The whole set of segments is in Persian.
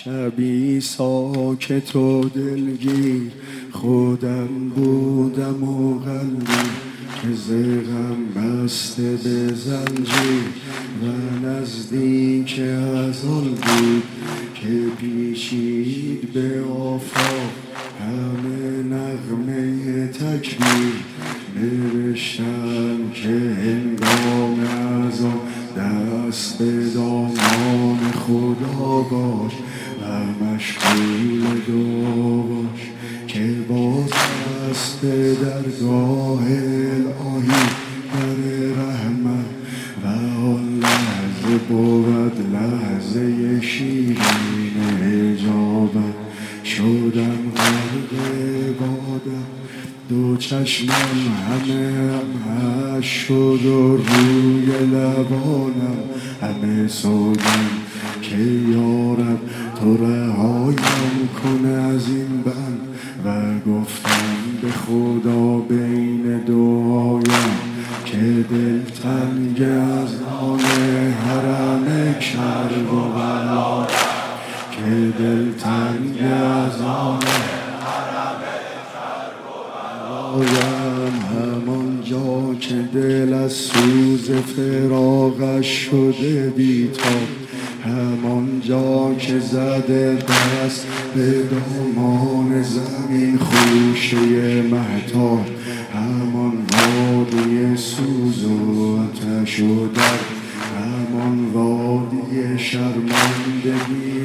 شبی ساکت و دلگیر خودم بودم و قلبی که زغم بسته به زنجیر و نزدیک ازال بود که پیچید به آفاق همه نغمه تکبیر. نوشتم که هنگام اذان دست به دامان خدا باش و مشغول دعا باش که باز دست به درگاه الهی در رحمت و آن لحظه بود لحظه شیرین اجابت. شدم غرق عبادت دو چشمم همه همش شد و روی لبانم همه سودم که یارب تو رهایم کن از این بند و گفتم به خدا بین دعایم که دلتنگ از آن حرم کرب و بلا که دلتنگ از آن همان جا که دل از سوز فراقش شده بیتاب همان جا که زده دست به دامان زمین خوشه مهتاب همان وادی سوز و آتش و درد همان وادی شرمندگی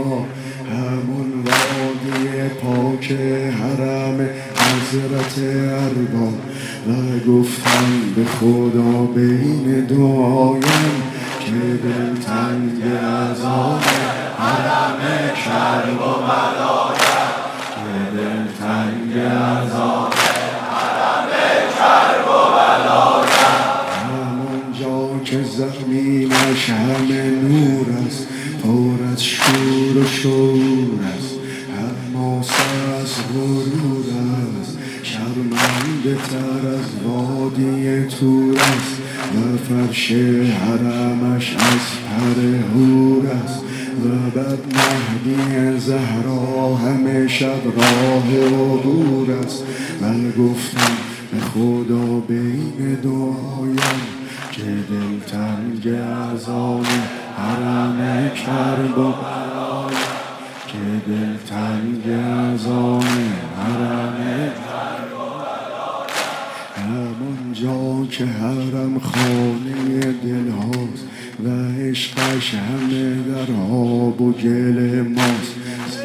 همان وادی پاک حرم حضرت ارباب و گفتم به خدا بین دعایم که دلتنگ از آن حرم کرب و بلایم که دلتنگ از آن حرم کرب و بلایم همان جا که زمینش همه نور است پر از شور و شور است حماس از غرور است شرمنده تر از وادی تور است و فرش حرمش از پر هور است و بر مهدی زهرا همه شب راه عبور است و گفتم به خدا بین دعایم که دلتنگ از آن حرم کرب و بلایم که دلتنگ از آن حرم کرب و بلایم همان جا که حرم خانه دل هاست و عشقش همه در آب و گل ماست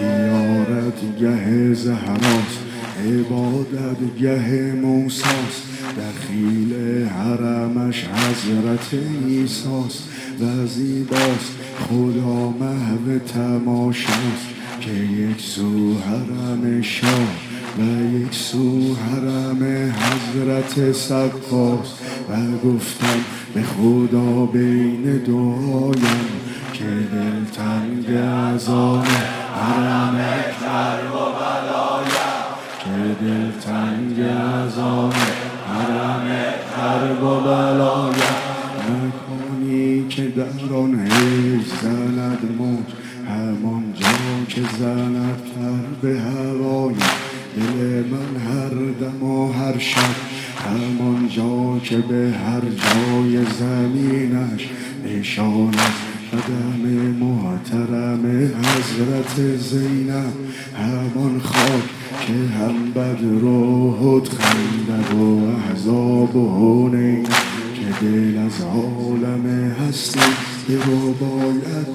زیارت گه زهراست عبادت گه موساست دخیل حرمش حضرت عیساست و زیباست خدا محو تماشاست که یک سو حرم شاه و یک سو حرم حضرت سقاست و گفتم به خدا بین دعایم که دلتنگ از آن حرم کرب و بلایم که دلتنگ از آن حرم کرب و بلایم مکانی که در آن عشق زند موج همان جا که زند پر به هوای دل من هر دم و هر شب همان جا که به هر جای زمینش نشاند قدم محترم حضرت زینب همان خاک که هم بدر و احد خندق و احزاب و حنین که دل از عالم هستی برو باید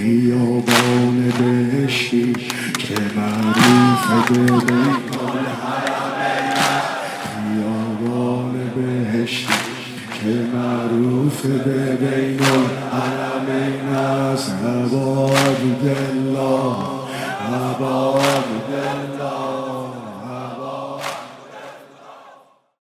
خیابان بهشتی که معروف به بیگان خیابان بهشتی که معروف به